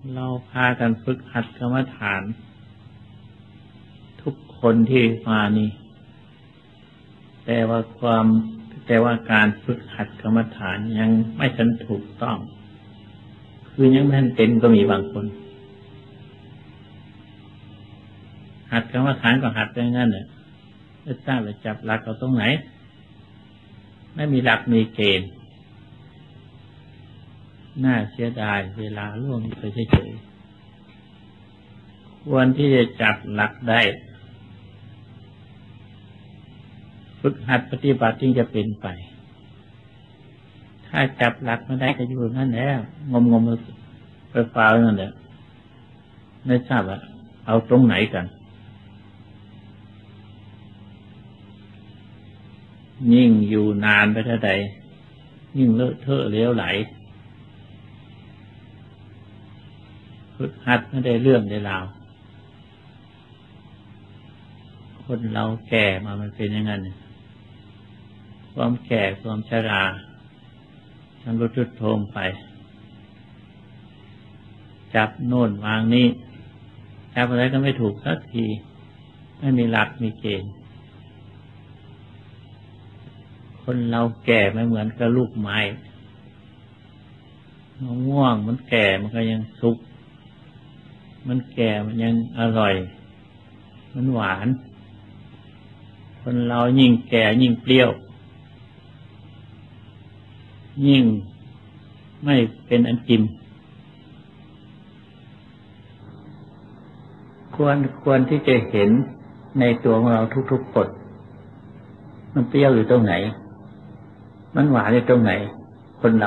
เราพากันฝึกหัดกรรมฐานทุกคนที่มานี่แต่ว่าการฝึกหัดกรรมฐานยังไม่ทันถูกต้องคือยังไม่ทันเป็นก็มีบางคนหัดกรรมฐานก็หัดอย่างนั้นเนี่ยไม่ทราบว่าจับหลักเอาตรงไหนไม่มีหลักมีเกณฑ์น่าเสียดายเวลาล่วงไปเฉยๆควรที่จะจับหลักได้ฝึกหัดปฏิบัติจึงจะเป็นไปถ้าจับหลักไม่ได้ก็อยู่นั่นแหละงมไปฟ้านั่นแหละไม่ทราบว่าเอาตรงไหนกันยิ่งอยู่นานไปเท่าใดยิ่งเลอะเทอะเลวไหลฝึกหัดไม่ได้เรื่องได้ราวคนเราแก่มามันเป็นอย่างนั้นความแก่ความชรามันรุดโทรมไปจับโน่นวางนี้จับอะไรก็ไม่ถูกสักทีไม่มีหลักมีเกณฑ์คนเราแก่ไม่เหมือนกับลูกไม้มะม่วงมันแก่มันก็ยังสุกมันแก่มันยังอร่อยมันหวานคนเรายิ่งแก่ยิ่งเปรี้ยวยิ่งไม่เป็นอันกินควรที่จะเห็นในตัวของเราทุกๆคนมันเปรี้ยวอยู่ตรงไหนมันหวานอยู่ตรงไหนคนเรา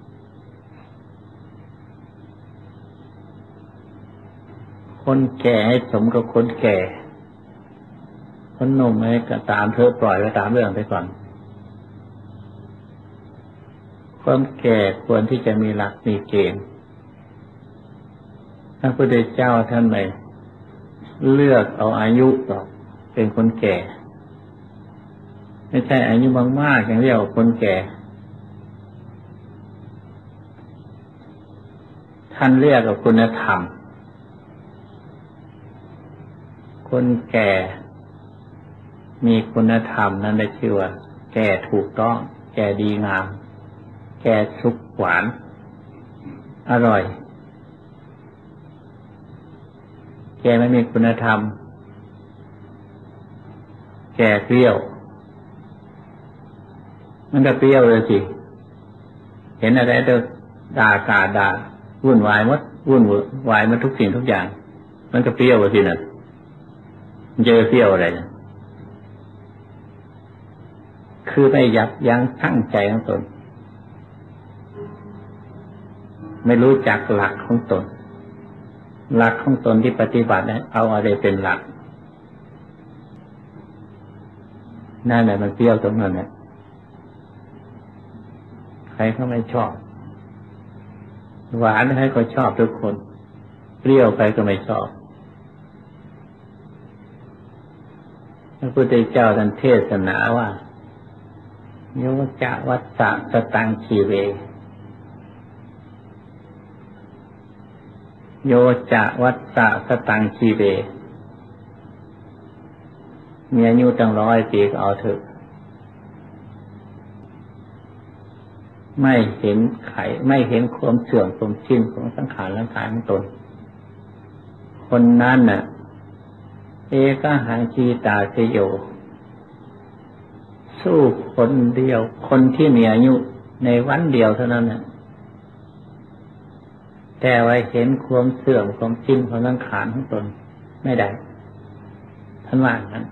คนแก่ให้สมกับคนแก่คนหนุ่มให้ก็ตามเธอปล่อยไปตามเรื่องไปก่อนความแก่ควรที่จะมีหลักมีเกณฑ์พระพุทธเจ้าท่านไม่เลือกเอาอายุต่อเป็นคนแก่ไม่ใช่อายุมากๆอย่างเรียกว่าคนแก่ท่านเรียกว่าคุณธรรมคนแก่มีคุณธรรมนั้นได้ชื่อว่าแก่ถูกต้องแก่ดีงามแก่สุกหวานอร่อยแก่ไม่มีคุณธรรมแก่เปรี้ยวมันก็เปรี้ยวเลยสิเห็นอะไรก็ด่าวุ่นวายหมดทุกสิ่งทุกอย่างมันก็เปรี้ยวสิน่ะมันจะเปรี้ยวอะไรคือไม่ยับยั้งชั่งใจของตนไม่รู้จักหลักของตนหลักของตนที่ปฏิบัติเอาอะไรเป็นหลักนั่นแหละมันเปรี้ยวตรงนั้นแหละใครเขาไม่ชอบหวานใครก็ชอบทุกคนเปรี้ยวใครก็ไม่ชอบพระพุทธเจ้าท่านเทศนาว่าโยจะวัฏฏะสตังคีเวโยจะวัฏฏะสตังคีเวมีอายุตั้ง100 ปีก็เอาเถอะไม่เห็นไม่เห็นความเสื่อมความสิ้นของสังขารร่างกายของตนคนนั้นน่ะเอกหังคีตาเสโยสู้คนเดียวคนที่มีอายุในวันเดียวเท่านั้นน่ะแต่ว่าเห็นความเสื่อมความสิ้นของสังขารของตนไม่ได้ท่านว่างั้น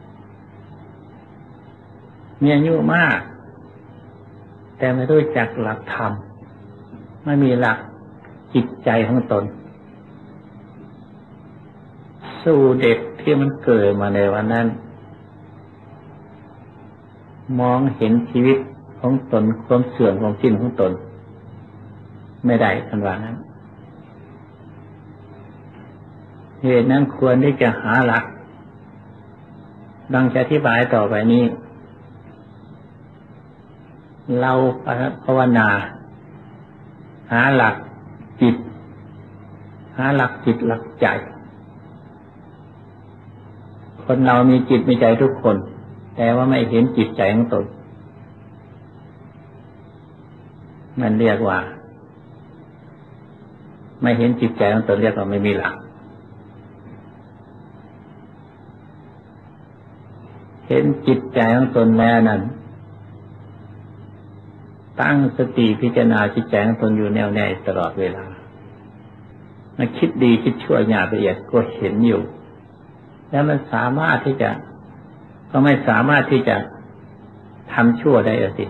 มีอายุมากแต่ไม่รู้จักหลักธรรมไม่มีหลักจิตใจของตนสู้เด็กที่มันเกิดมาในวันนั้นมองเห็นชีวิตของตนความเสื่อมความสิ้นของตนไม่ได้ทันว่านั้นเหตุนั้นควรที่จะหาหลักดังจะอธิบายต่อไปนี้เราภาวนาหาหลักจิตาหลักจิตหลักใจคนเรามีจิตมีใจทุกคนแต่ว่าไม่เห็นจิตใจของตนนั่นเรียกว่าไม่เห็นจิตใจของตนเรียกว่าไม่มีหลักเห็นจิตใจของตนแล้วนั้นตั้งสติพิจารณาจิตใจของตนอยู่แน่วแน่ตลอดเวลามันคิดดีคิดชั่วหยาบละเอียดก็เห็นอยู่แล้วมันสามารถที่จะก็ไม่สามารถที่จะทำชั่วได้สิ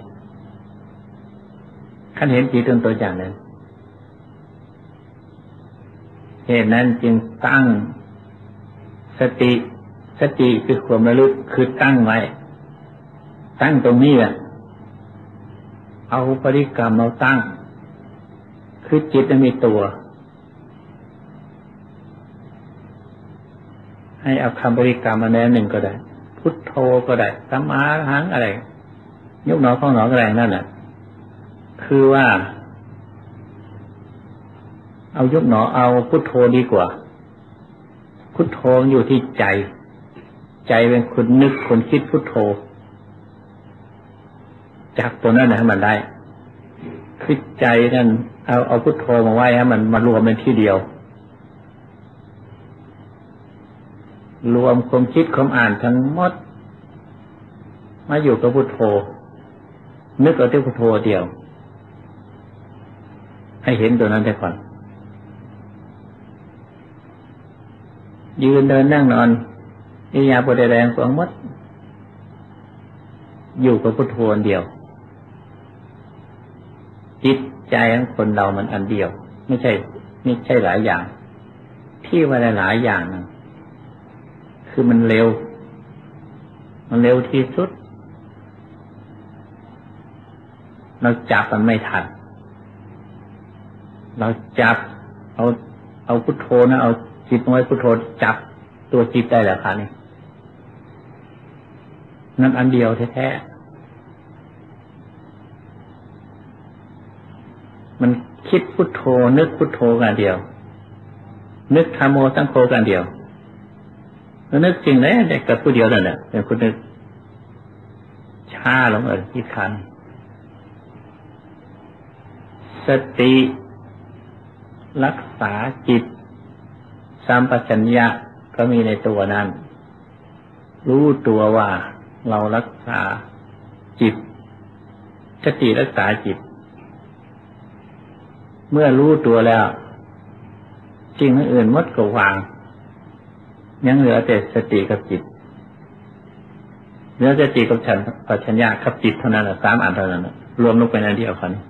ท่านเห็นจิตตนตัวอย่างนั้นเหตุนั้นจึงตั้งสติคือความระลึกคือตั้งไว้ตั้งตรงนี้แหละเอาบริกรรมเอาตั้งคือจิตมันมีตัวให้เอาคำบริกรรมมาแน่หนึ่งก็ได้พุทโธก็ได้สัมมาอรหังอะไรยกหนอพองหนอก็ได้นั่นแหละคือว่าเอายกหนอเอาพุทโธดีกว่าพุทโธอยู่ที่ใจเป็นคนนึกคนคิดพุทโธจากตัวนั้นให้มันได้คือใจนั่นเอาพุทโธมาไว้ให้มันมารวมเป็นที่เดียวรวมความคิดความอ่านทั้งหมดมาอยู่กับพุทโธนึกเอาที่พุทโธเดียวให้เห็นตัวนั้นได้ก่อนยืนเดินนั่งนอนอิริยาบถใดๆของหมดอยู่กับพุทโธอันเดียวจิตใจของคนเรามันอันเดียวไม่ใช่หลายอย่างที่ว่าหลายอย่างนั้นคือมันเร็วที่สุดเราจับมันไม่ทันเราจับเอาพุทโธนะเอาจิตไว้พุทโธจับตัวจิตได้แล้วค่ะนี่นั่นอันเดียวแท้ๆมันคิดพุทโธนึกพุทโธกันเดียวนึกธัมโมสังโฆกันเดียวแล้วนึกจริงเลยแต่กับผู้เดียวนั่นแหละเป็นคนนึกช้าลงอีกครั้งสติรักษาจิตสัมปชัญญะก็มีในตัวนั้นรู้ตัวว่าเรารักษาจิตสติรักษาจิตเมื่อรู้ตัวแล้วสิ่งอื่นหมดก็วางยังเหลือแต่สติกับจิตเหลือสติกับสัมปชัญญะกับจิตเท่านั้นสามอันเท่านั้นรวมลงเป็นอันเดียวกัน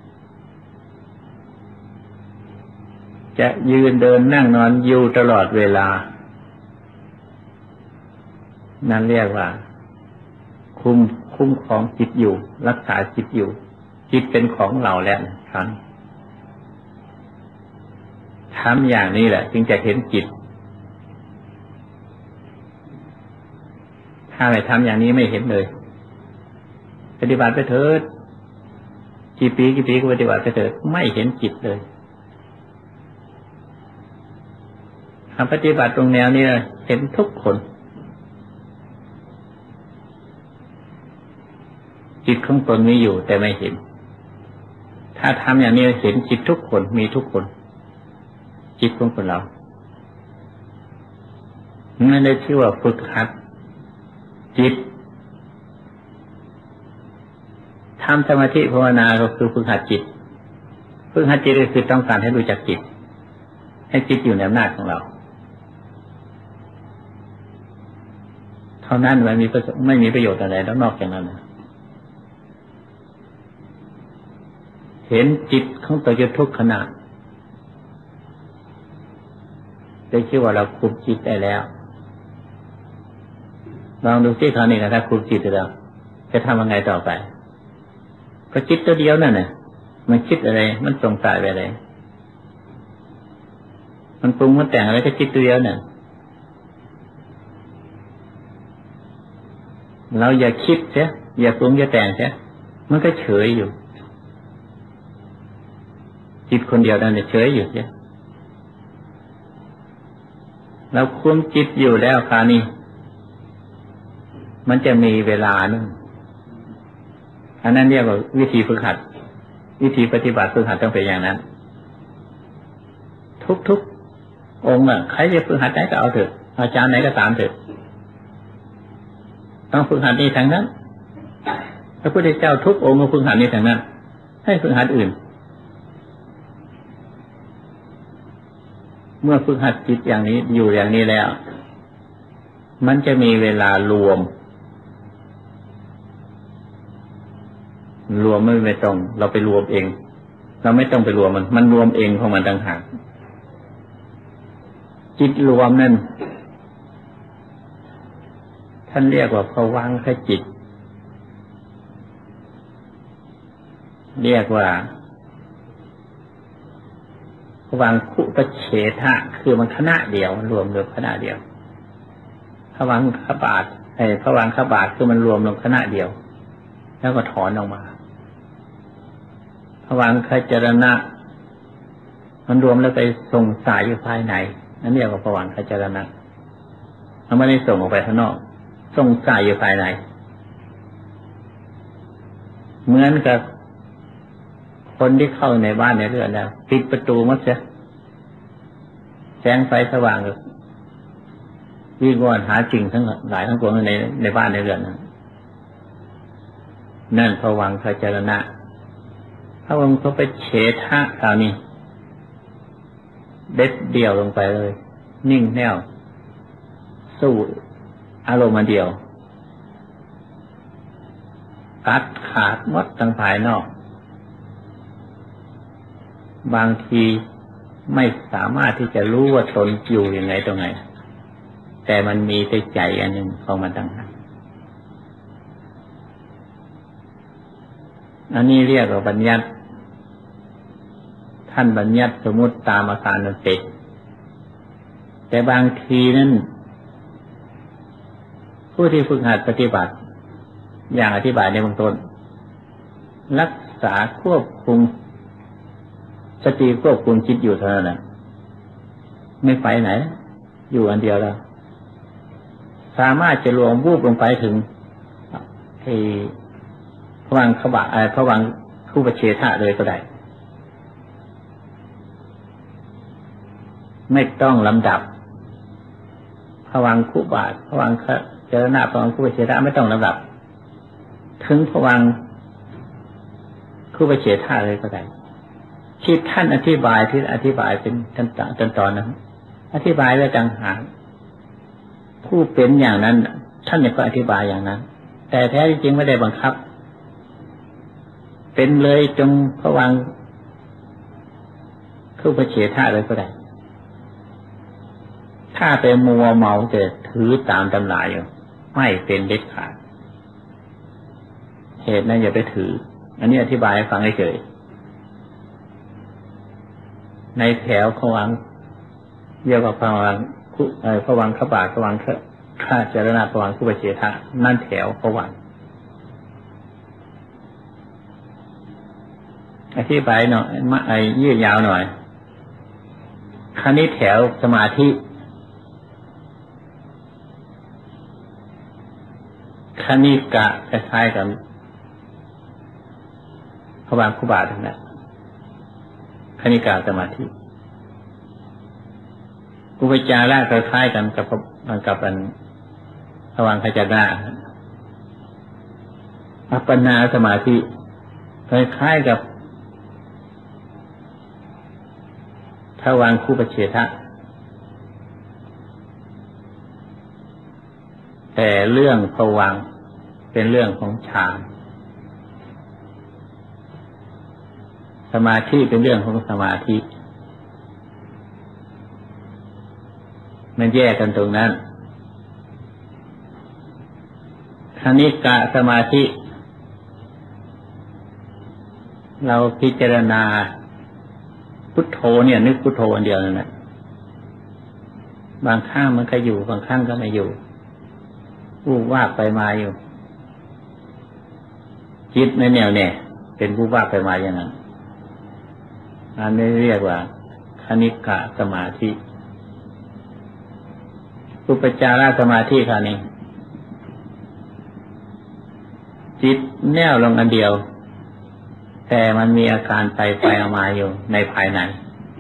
จะยืนเดินนั่งนอนอยู่ตลอดเวลานั่นเรียกว่าคุ้มครองจิตอยู่รักษาจิตอยู่จิตเป็นของเราแล้วครับทำอย่างนี้แหละจึงจะเห็นจิตถ้าไม่ทำอย่างนี้ไม่เห็นเลยปฏิบัติไปเถิดกี่ปีก็ปฏิบัติไปเถิดไม่เห็นจิตเลยทำปฏิบัติตรงแนวนี้เห็นทุกคนจิตของตนมีอยู่แต่ไม่เห็นถ้าทำอย่างนี้เห็นจิตทุกคนมีทุกคนจิตของคนเรานั่นได้ชื่อว่าฝึกหัดจิตทำสมาธิภาวนาก็คือฝึกหัดจิตก็คือต้องการให้รู้จักจิตให้จิตอยู่ในอำนาจของเราเท่านั้นไม่มีประโยชน์อะไรนอกจากนั้นเห็นจิตของตัวอยู่ทุกขณะได้ชื่อว่าเราคุมจิตได้แล้วลองดูสิคราวนี้นะถ้าคุมจิตได้แล้วจะทำยังไงต่อไปก็จิตตัวเดียวนั่นน่ะมันคิดอะไรมันสงสัยไปอะไรมันปรุงมันแต่งอะไรก็จิตตัวเดียวน่ะเราอย่าคิดเสียอย่าปรุงอย่าแต่งเสียมันก็เฉยอยู่จิตคนเดียวนั่นเฉยอยู่เสียเราคุมจิตอยู่แล้วคราวนี้มันจะมีเวลานึงอันนั้นเรียกว่าวิธีฝึกหัดวิธีปฏิบัติฝึกหัดต้องเป็นอย่างนั้นทุกองค์ใครจะฝึกหัดไหนก็เอาเถอะอาจารย์ไหนก็ตามเถอะต้องฝึกหัดนี้ทางนั้นพระพุทธเจ้าทุกองค์ก็ฝึกหัดนี้ทางนั้นให้ฝึกหัดอื่นเมื่อฝึกหัดจิตอย่างนี้อยู่อย่างนี้แล้วมันจะมีเวลารวมไม่ต้องเราไปรวมเองเราไม่ต้องไปรวมมันรวมเองของมันต่างหากจิตรวมนั่นท่านเรียกว่าภวังคจิตเรียกว่าภวังคุปเฉทะคือมันคณะเดียวมันรวมคณะเดียวภวังคบาทภวังคบาทคือมันรวมลงคณะเดียวแล้วก็ถอนออกมาภวังคจรณะมันรวมแล้วไปส่งสายอยู่ภายในนั่นเรียกว่าภวังคจรณะมันไม่ได้ส่งออกไปข้างนอกส่งสายอยู่ภายในเหมือนกับคนที่เข้าในบ้านในเรือนแล้วปิดประตูมัดเสียแสงไฟสว่างวิ่งว่อนหาจริงทั้งหลายทั้งปวงในบ้านในเรือนนั่นภวังคจรณะพระองค์เขาไปเฉทะคราวนี้เด็ดเดี่ยวลงไปเลยนิ่งแน่วสู้อารมณ์เดียวตัดขาดหมดทั้งภายนอกบางทีไม่สามารถที่จะรู้ว่าตนอยู่ยังไงตรงไหนแต่มันมีแต่ใจอันหนึ่งของมันต่างหากอันนี้เรียกว่าบัญญัติท่านบัญญัติสมมุติตามอาการมันเป็นแต่บางทีนั้นผู้ที่ฝึกหัดปฏิบัติอย่างอธิบายในเบื้องต้นรักษาควบคุมสติควบคุมจิตอยู่เท่านั้นไม่ไปไหนอยู่อันเดียวแล้วสามารถจะรวมวูบลงไปถึงภวังคบะภวังคุปเฉทะเลยก็ได้ไม่ต้องลำดับภวังคุบาทภวังคจรณะภวังคุปเฉทะไม่ต้องลำดับถึงภวังคุปเฉทะเลยก็ได้ที่ท่านอธิบายที่อธิบายเป็นขั้นตอนนั้นอธิบายไว้ต่างหากผู้เป็นอย่างนั้นท่านก็อธิบายอย่างนั้นแต่แท้จริงไม่ได้บังคับเป็นเลยจงภวังคุปเฉทะเลยก็ได้ถ้าไปมัวเมาจะถือตามตำราอยู่ไม่เป็นเด็ดขาดเหตุนั้นอย่าไปถืออันนี้อธิบายให้ฟังเฉยในแถวภวังเรียกว่าภวังภวังคบาทภวังคจรณะภวังคุปเฉทะนั่นแถวภวังอธิบายหน่อยยืดยาวหน่อยคราวนี้แถวสมาธิคณิกะคล้ายๆกับภวังคุบาททั้งนั้นคณิกะสมาธิอุปจาระคล้ายๆกันกับอันภวังคจรณะอัปปนาสมาธิคล้ายๆกับภวังคุปเฉทะแต่เรื่องภวังค์เป็นเรื่องของฌานสมาธิเป็นเรื่องของสมาธิมันแยกกันตรงนั้นคณิกะสมาธิเราพิจารณาพุทโธเนี่ยนึกพุทโธอันเดียวนั่นแหละบางครั้งมันก็อยู่บางครั้งก็ไม่อยู่วูบวาบไปมาอยู่จิตในแนวเนี่ยเป็นวูบวาบไปมาอย่างนั้นอันนี้เรียกว่าคณิกะสมาธิอุปจารสมาธิคราวนี้จิตแน่วลงอันเดียวแต่มันมีอาการไปมาอยู่ในภายใน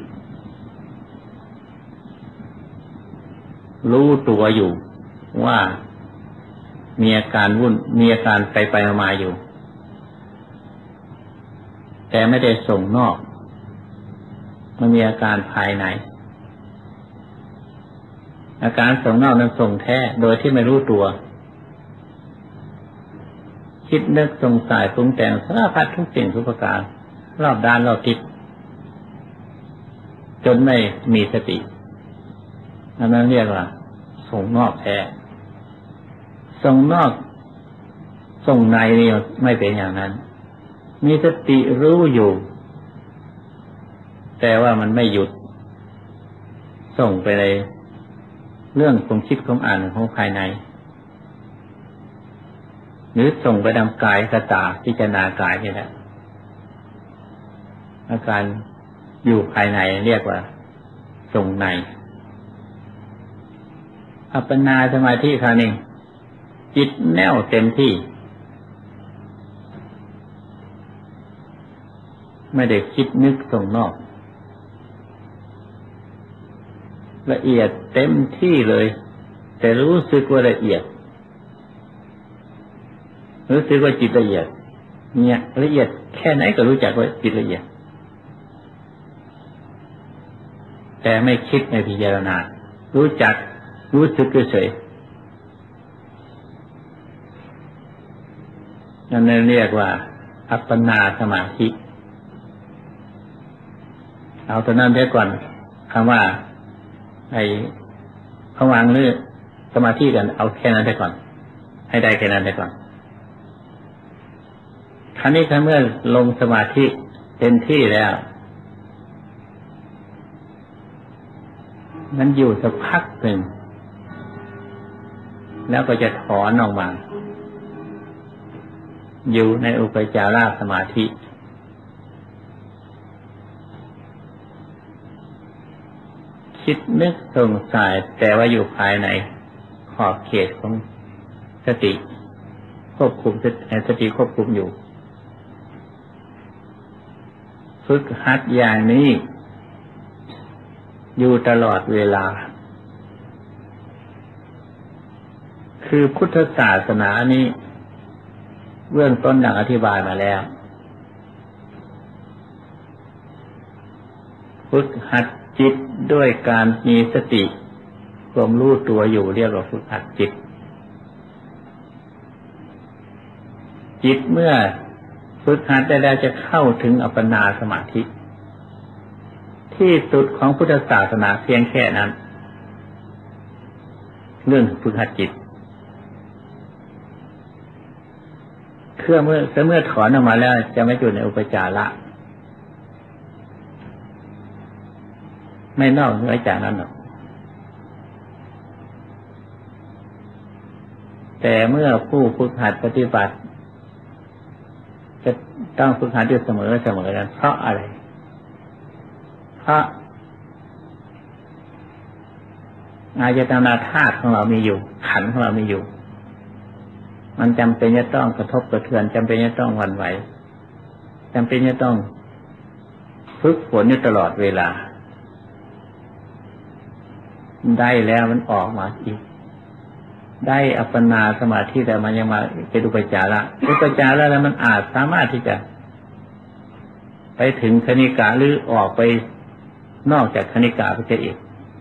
รู้ตัวอยู่ว่ามีอาการวุ่นมีอาการไปมาอยู่แต่ไม่ได้ส่งนอกมันมีอาการภายในอาการส่งนอกนั้นส่งแท้โดยที่ไม่รู้ตัวคิดนึกสงสัยปรุงแต่งสารพัดทุกสิ่งทุกประการรอบด้านรอบทิศจนไม่มีสติอันนั้นเรียกว่าส่งนอกแท้ส่งนอกส่งในนี่ไม่เป็นอย่างนั้นมีสติรู้อยู่แต่ว่ามันไม่หยุดส่งไปในเรื่องความคิดความอ่านของภายในหรือส่งไปดำกายกตาพิจารณากายนี่แหละอาการอยู่ภายในเรียกว่าส่งในอัปปนาสมาธิคราวนี้จิตแน่วเต็มที่ไม่ได้คิดนึกส่งนอกละเอียดเต็มที่เลยแต่รู้สึกว่าละเอียดรู้สึกว่าจิตละเอียดเนี่ยละเอียดแค่ไหนก็รู้จักว่าจิตละเอียดแต่ไม่คิดไม่พิจารณารู้จักรู้สึกเฉยๆนั่นเรียกว่าอัปปนาสมาธิเอาตัวนั้นเดี๋ยวก่อนคำว่าไอ้ภวังค์หรือสมาธิกันเอาแค่นั้นได้ก่อนให้ได้แค่นั้นได้ก่อนคราวนี้เมื่อลงสมาธิเต็มที่แล้วมันอยู่สักพักหนึ่งแล้วก็จะถอนออกมาอยู่ในอุปจารสมาธิคิดนึกสงสัยแต่ว่าอยู่ภายในขอบเขตของสติควบคุมสติควบคุมอยู่ฝึกหัดอย่างนี้อยู่ตลอดเวลาคือพุทธศาสนานี้เบื้องต้นดังอธิบายมาแล้วฝึกหัดจิตด้วยการมีสติความรู้ตัวอยู่เรียกว่าฝึกหัดจิตจิตเมื่อฝึกหัดได้แล้วจะเข้าถึงอัปปนาสมาธิที่สุดของพุทธศาสนาเพียงแค่นั้นเรื่องฝึกหัดจิตเมื่อถอนออกมาแล้วจะไม่อยู่ในอุปจาระไม่นอกเหนือจากนั้นหรอกแต่เมื่อผู้ฝึกหัดปฏิบัติจะต้องฝึกหัดอยู่เสมอนั้นเพราะอะไรเพราะอายตนะธาตุของเรามีอยู่ขันธ์ของเรามีอยู่มันจำเป็นจะต้องกระทบกระเทือนจำเป็นจะต้องหวั่นไหวจำเป็นจะต้องฝึกฝนอยู่ตลอดเวลาได้แล้วมันออกมาอีกได้อัปปนาสมาธิแต่มันยังมาเป็นอุปจาระแล้วมันอาจสามารถที่จะไปถึงคณิกาหรือออกไปนอกจากคณิกาไปเสียอีก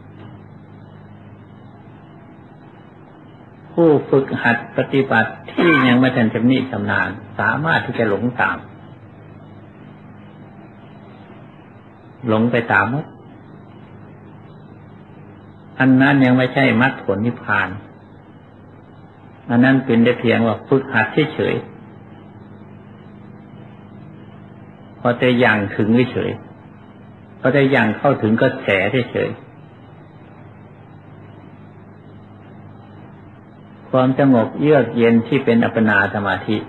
ผู้ฝึกหัดปฏิบัติที่ยังไม่ทันชำนิชำนาญสามารถที่จะหลงตามหลงไปตามอันนั้นยังไม่ใช่มรรคผลนิพพานอันนั้นเป็นได้เพียงว่าฝึกหัดเฉยๆพอแต่ยังถึงเฉยพอแต่ยังเข้าถึงก็แฉเฉยความสงบเยือกเย็นที่เป็นอัปปนาสมาธิ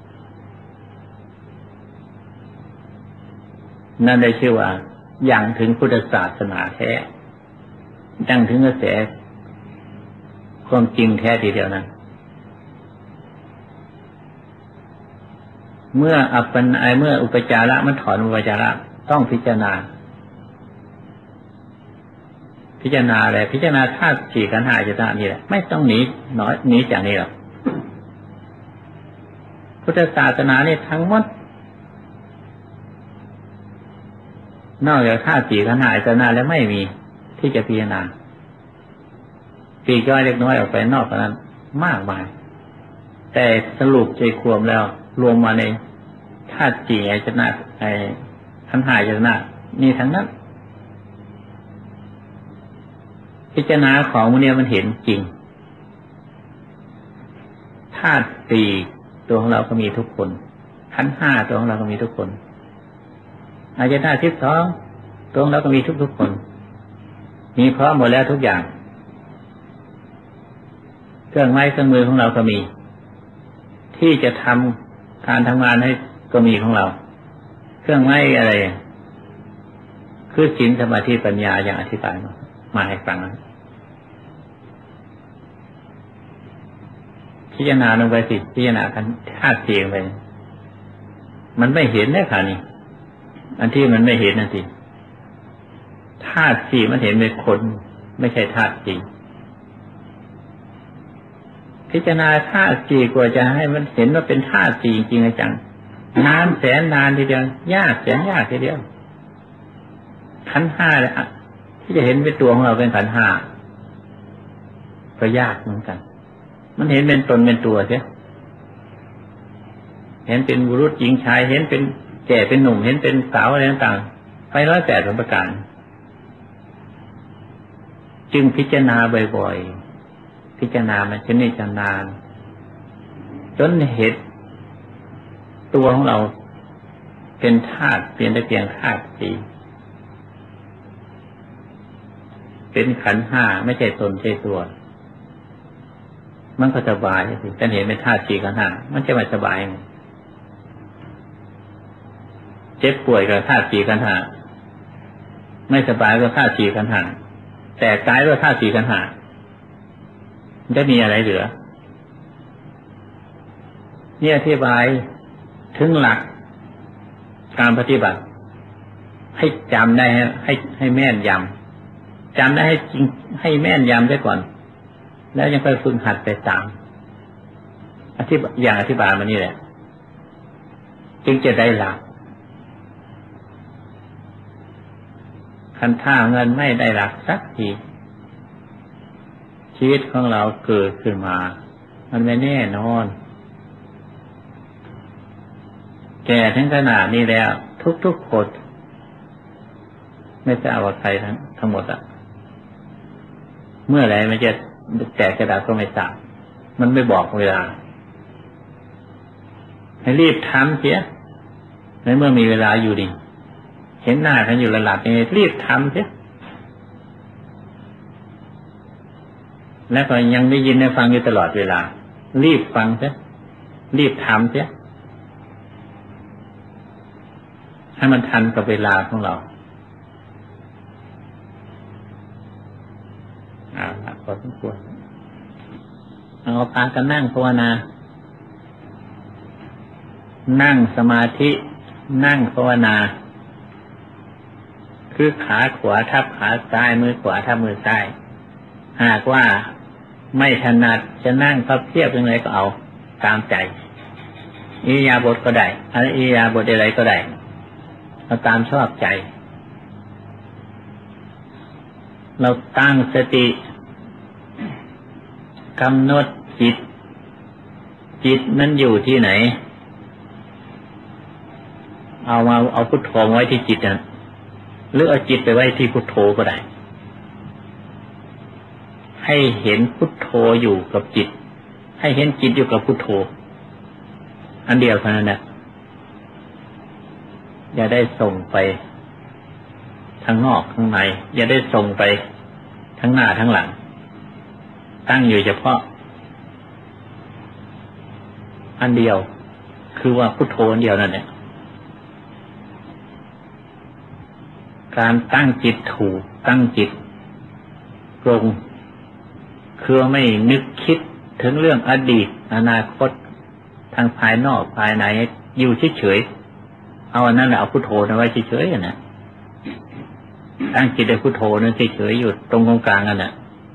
นั่นได้ชื่อว่ายังถึงพุทธศาสนาแท้ยังถึงกระแสความจริงแท้ทีเดียวนั้นเมื่ออุปจาระมันถอนอุปจาระต้องพิจารณาอะไรพิจารณาธาตุสี่ขันธ์ห้าอายตนะนี่แหละไม่ต้องหนีจากนี้หรอกพุทธศาสนานี่ทั้งหมดนอกจากธาตุสี่ขันธ์ห้าอายตนะแล้วไม่มีที่จะพิจารณาปีกย่อยเล็กน้อยออกไปนอกจากนั้นมากมายแต่สรุปใจความแล้วรวมมาในธาตุสี่อายตนะขันธ์ห้าอายตนะนี่ทั้งนั้นพิจารณาของมันเนี่ยมันเห็นจริงธาตุสี่ตัวของเราก็มีทุกคนขันธ์ห้าตัวของเราก็มีทุกคนอายตนะ12ตัวของเราก็มีทุกคนมีพร้อมหมดแล้วทุกอย่างเครื่องไม้เครื่องมือของเราก็มีที่จะทำการทำงานให้ก็มีของเราเครื่องไม้อะไรคือศีลสมาธิปัญญาอย่างอธิบายมาให้ฟังนั้นพิจารณาลงไปสิพิจารณากันธาตุสี่ไปมันไม่เห็นได้ค่ะนี่อันที่มันไม่เห็นนั่นสิธาตุสี่มันเห็นเป็นคนไม่ใช่ธาตุสี่พิจารณาธาตุสี่กว่าจะให้มันเห็นว่าเป็นธาตุสี่จริงๆจังนานแสนนานทีเดียวยากแสนยากทีเดียวขันธ์ห้าเลยที่จะเห็นเป็นตัวของเราเป็นขันธ์ห้าก็ยากเหมือนกันมันเห็นเป็นตนเป็นตัวใช่เห็นเป็นบุรุษหญิงชายเห็นเป็นแก่เป็นหนุ่มเห็นเป็นสาวอะไรต่างๆไป108ประการจึงพิจารณาบ่อยๆพิจารณามันชนิดชำนาญจนเห็นตัวของเราเป็นธาตุเพียงแต่เพียงธาตุสี่เป็นขันธ์ห้าไม่ใช่ตนใช่ตัวมันก็สบายสิการเห็นเป็นธาตุสี่ขันธ์ห้ามันจะไม่สบายเจ็บป่วยกับธาตุสี่ขันธ์ห้าไม่สบายกับธาตุสี่ขันธ์ห้าแต่กายกับธาตุสี่ขันธ์ห้ามันจะมีอะไรเหลือเนี่ยอธิบายถึงหลักการปฏิบัติให้จำได้ให้แม่นยำจำได้ให้แม่นยำได้ก่อนแล้วยังไปฝึกหัดไปตามอย่างอธิบายมานี่แหละจึงจะได้หลักคันท่าเงินไม่ได้หลักสักทีชีวิตของเราเกิดขึ้นมามันไม่แน่นอนแก่ถึงขนาดนี้แล้วทุกคนไม่ทราบว่าใครทั้งหมดอะเมื่อไหร่มันจะแตกกระดาษก็ไม่ทราบมันไม่บอกเวลาให้รีบทำเสียในเมื่อมีเวลาอยู่ดีเห็นหน้ากันอยู่ระดับนี้รีบทำเสียแล้วก็ยังได้ยินได้ฟังอยู่ตลอดเวลารีบฟังเสียรีบทำเสียให้มันทันกับเวลาของเราพอสมควรเอาพากันนั่งภาวนานั่งสมาธินั่งภาวนาคือขาขวาทับขาซ้ายมือขวาทับมือซ้ายหากว่าไม่ถนัดจะนั่งพับเพียบยังไงก็เอาตามใจอิริยาบถก็ได้อิริยาบถอะไรก็ได้เราตามชอบใจเราตั้งสติกำหนดจิตนั้นอยู่ที่ไหนเอาพุทโธไว้ที่จิตนั้นหรือเอาจิตไปไว้ที่พุทโธก็ได้ให้เห็นพุทโธอยู่กับจิตให้เห็นจิตอยู่กับพุทโธอันเดียวเท่านั้นนะอย่าได้ส่งไปทางนอกข้างในอย่าได้ส่งไปทั้งหน้าทั้งหลังตั้งอยู่เฉพาะอันเดียวคือว่าพุทโธอันเดียวนั่นแหละการตั้งจิตถูกตั้งจิตตรงคือไม่นึกคิดถึงเรื่องอดีตอนาคตทางภายนอกภายในอยู่เฉยๆเอาอันนั้นเอาพุทโธเอาไว้เฉยๆนะตั้งจิตในพุทโธนั้นเฉยๆอยู่ตรงกลางกันน่ะ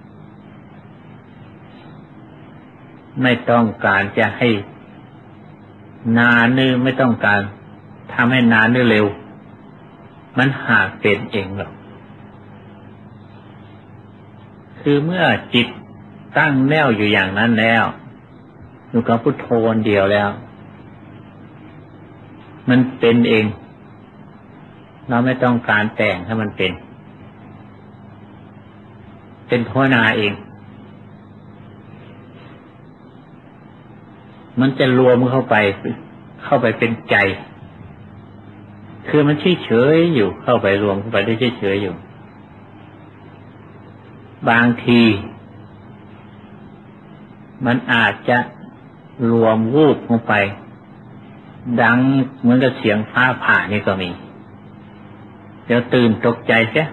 ไม่ต้องการจะให้นานหรือไม่ต้องการทำให้นานหรือเร็วมันหากเป็นเองหรอกคือเมื่อจิตตั้งแน่วอยู่อย่างนั้นแล้วอยู่กับพุทโธเดียวแล้วมันเป็นเองเราไม่ต้องการแต่งให้มันเป็นภาวนาเองมันจะรวมเข้าไปเป็นใจคือมันเฉยๆอยู่เข้าไปรวมเข้าไปได้เฉยๆอยู่บางทีมันอาจจะรวมวูบลงไปดังเหมือนกับเสียงฟ้าผ่านี่ก็มีเดี๋ยวตื่นตกใจเสีย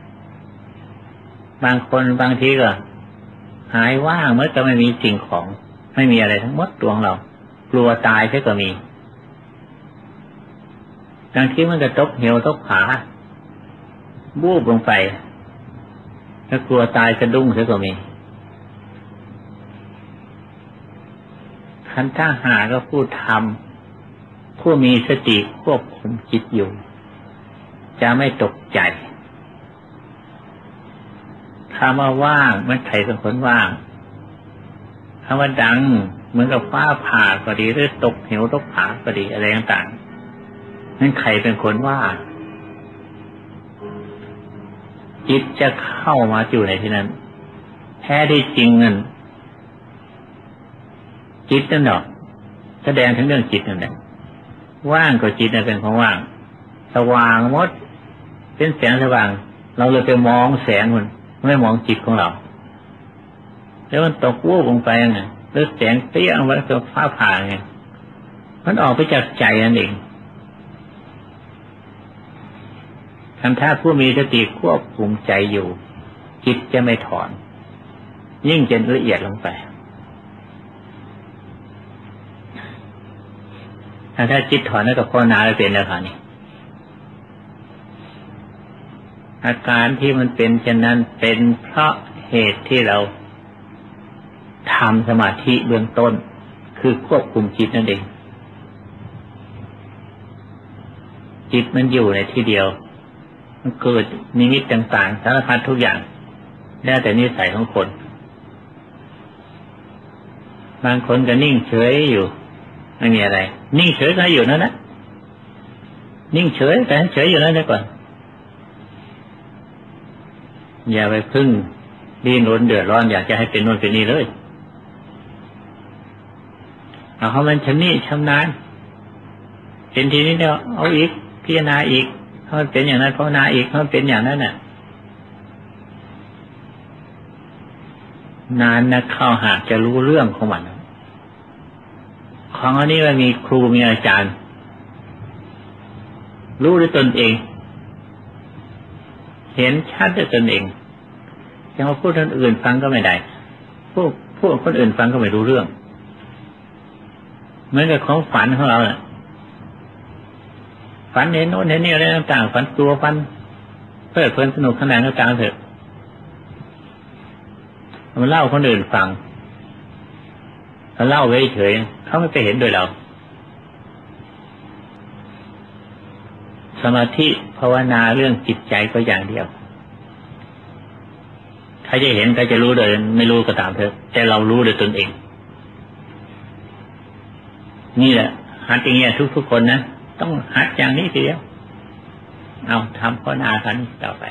บางคนบางทีก็หายว่างเหมือนกับไม่มีสิ่งของไม่มีอะไรทั้งหมดตัวของเรากลัวตายเสียก็มีบางทีมันก็ตกเหวตกผาบูบลงไปถ้ากลัวตายสะดุ้งเสียก็มีคันถ้าหาก็ผู้ทำผู้มีสติควบคุมจิตอยู่จะไม่ตกใจคำว่าว่างมันใครเป็นคนว่างคำว่าดังเหมือนกับฟ้าผ่าก็ดีหรือตกเหวตกผาก็ดีอะไรต่างๆนั่นใครเป็นคนว่าจิตจะเข้ามาอยู่ในที่นั้นแท้ที่จริงนั่นจิตนั่นหรอกแสดงถึงเรื่องจิตนั่นแหละว่างก็จิตนั่นเป็นของว่างสว่างหมดเป็นแสงสว่างเราเลยไปมองแสงมันไม่มองจิตของเราแล้วมันตกวูบลงไปไงหรือแสงเตี้ยงไว้ตัวฟ้าผ่าไงมันออกไปจากใจนั่นเองถ้าผู้มีสติควบคุมใจอยู่จิตจะไม่ถอนยิ่งจะละเอียดลงไปถ้าจิตถอนแล้วก็ภาวนาเป็นแล้วค่ะนี่อาการที่มันเป็นเช่นนั้นเป็นเพราะเหตุที่เราทำสมาธิเบื้องต้นคือควบคุมจิตนั่นเองจิตมันอยู่ในที่เดียวมันเกิดนิมิตต่างๆสารพัดทุกอย่างแล้วแต่นิสัยของคนบางคนก็นิ่งเฉยอยู่ไม่มีอะไรนิ่งเฉยก็อยู่นั่นนะนิ่งเฉยแต่เฉยอยู่นั่นได้ก่อนอย่าไปพึ่งดิ้นรนเดือดร้อนอยากจะให้เป็นโน่นเป็นนี่เลยเอาเขามันชำนิชำนาญเป็นทีนี้เดี๋ยวเอาอีกพิจารณาอีกเขาเป็นอย่างนั้นภาวนาอีกเขาเป็นอย่างนั้นน่ะนานนะเข้าหากจะรู้เรื่องของมันของอันนี้มันมีครูมีอาจารย์รู้ด้วยตนเองเห็นชัดด้วยตนเองยังมาพูดคนอื่นฟังก็ไม่ได้พูดคนอื่นฟังก็ไม่รู้เรื่องเหมือนกับของฝันของเราน่ะฝันเห็นโน้นเห็นนี่อะไรต่างๆฝันกลัวฝันเพลิดเพลินสนุกสนานต่างๆเถอะมันเล่าคนอื่นฟังเขาเล่าไว้เฉยเขาไม่ไปเห็นโดยเราสมาธิภาวนาเรื่องจิตใจก็อย่างเดียวใครจะเห็นใครจะรู้โดยไม่รู้ก็ตามเถอะแต่เรารู้โดยตนเองนี่แหละหัดอย่างเงี้ยทุกๆคนนะต้องหัดอย่างนี้ทีเดียวเอาทำภาวนากันต่อไป